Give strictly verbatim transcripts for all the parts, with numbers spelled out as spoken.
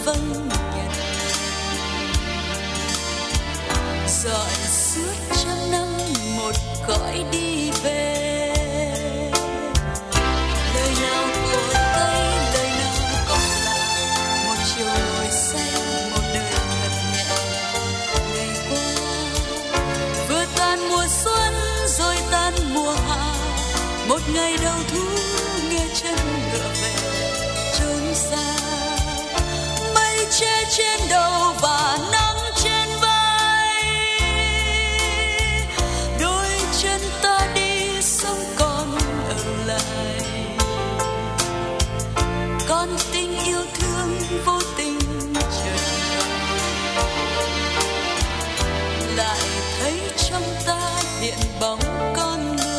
vâng nhận. Dọi suốt trăm năm một cõi đi về. Lời nào của cây, lời nào còn lại. Một chiều ngồi say, một đời thật nhẹ. Ngày qua vừa tan mùa xuân rồi tan mùa hạ. Một ngày đầu thu nghe chân ngựa về chốn xa. Mây che trên đầu và nắng trên vai. Đôi chân ta đi sống còn ở lại. Con tình yêu thương vô tình chợt lại thấy trong ta hiện bóng con người.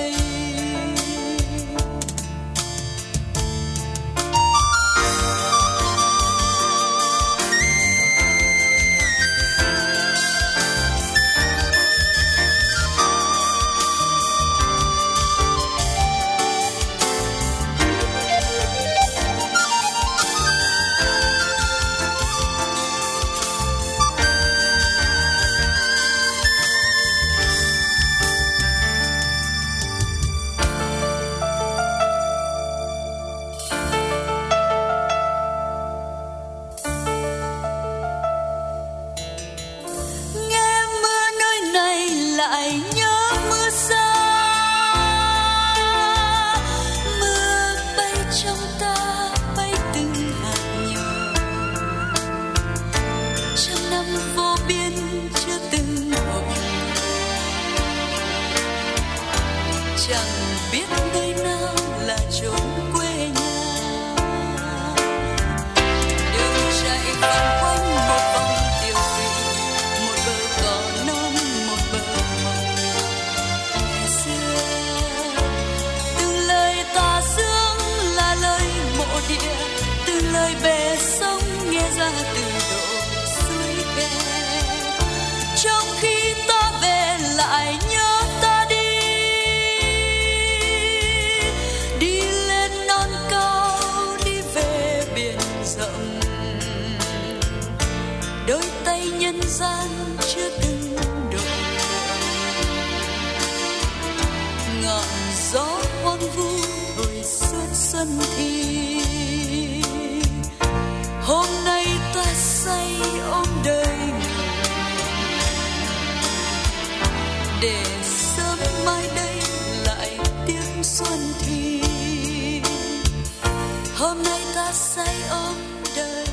Lại nhớ mưa xa, mưa bay trong ta bay từng hạt nhỏ. Trăm năm vô biên chưa từng hội, chẳng biết nơi nào là chốn quê nhà. Đường chạy vòng quanh một vòng tiêu thủy, một bờ cỏ non, một bờ mộng. Ngày xưa từng lời tà dương là lời mộ địa, từng lời bè sông nghe ra từ độ suối khe. Trong khi ta về lại nhớ ta đi, đi lên non cao, đi về biển rộng. Đôi tay nhân gian chưa từng đổi, ngọn gió hoang vu hồi suốt xuân thì. Hôm nay ta say ôm đời để sớm mai đây lại tiếng xuân thì. Hôm nay ta say ôm đời.